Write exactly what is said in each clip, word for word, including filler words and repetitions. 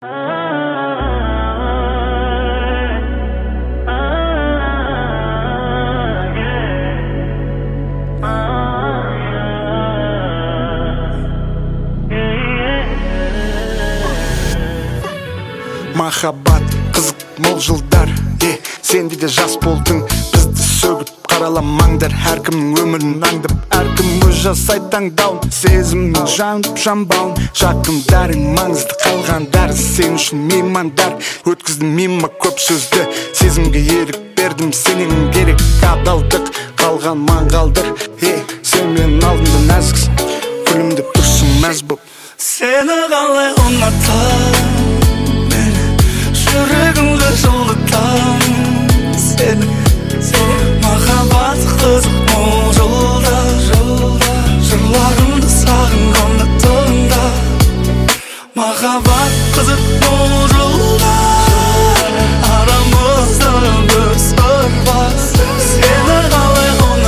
Махаббат қызық мол жылдар, е, сенде де жас болдың, бізді сөгіп қараламаңдар. Әркімнің өмірін аңдып, әркім өз жасайды таңдауын. Сезімнің жанып жанбауын, жақындарың маңызды, қалғандары сен үшін меймандар. Өткіздім мимо көп сөзді, сезімге ерік бердім, сенен керек адалдық, қалған маңғалдыр. Е, сен мен алдымда нәзіксің, күлімдеп тұрсың мәз боп. Сені қалай ұнатам, жүрегімді жылытам. Сені, махаббат қызық мол жолдар, жырларымды сағынғанда тыңда. Махаббат қызық мол жолдар, арамызда бір сыр бар. Сені қалай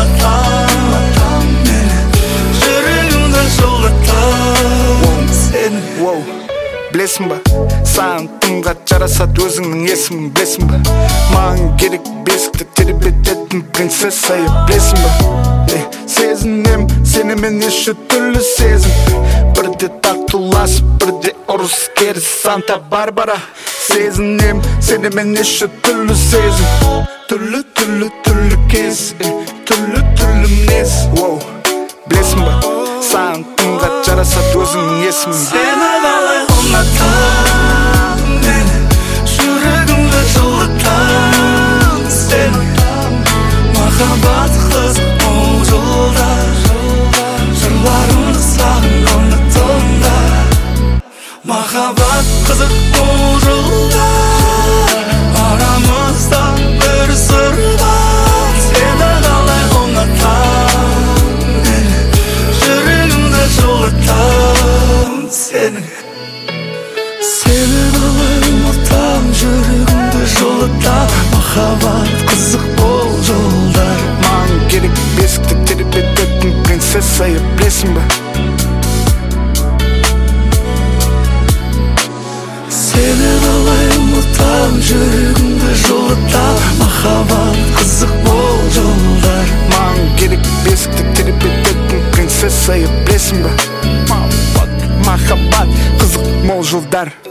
ұнатам, жүрегімді жылытам. Сені, білесің ба, саған тымға жарасады өзіңнің есімің, білесің ба? Маған керек бесікті тербететін принцесса, білесің ба? Е, сезінем, сенімен еші түрлі сезім. Бірде тартыласып, бірде ұрыс керіс Санта-Барбара. Сезінем, сенімен еші түрлі сезім. Түрлі, түрлі, түрлі кез, түрлі, түрлі мінез. Білесің ба, саған тымға жарасады өзіңнің есімің. Сені қалай ұнатам, мені жүрегімді жылытам. Сені, махаббат қызық мол жолдар, жырларымды сағынғанда тыңда. Махаббат қызық мол жолдар, арамызда бір сыр бар. Сені қалай ұнатам, мені жүрегімді жылытам. Сені, сені қалай ұнатам, жүрегімді жылытам. Махаббат қызық мол жолдар. Маған керек бесікті тербететін принцесса, білесің ба? Сені қалай ұнатам, жүрегімді жылытам. Махаббат қызық мол жолдар. Маған керек бесікті тербететін принцесса, білесің ба? Махаббат қызық мол жолдар.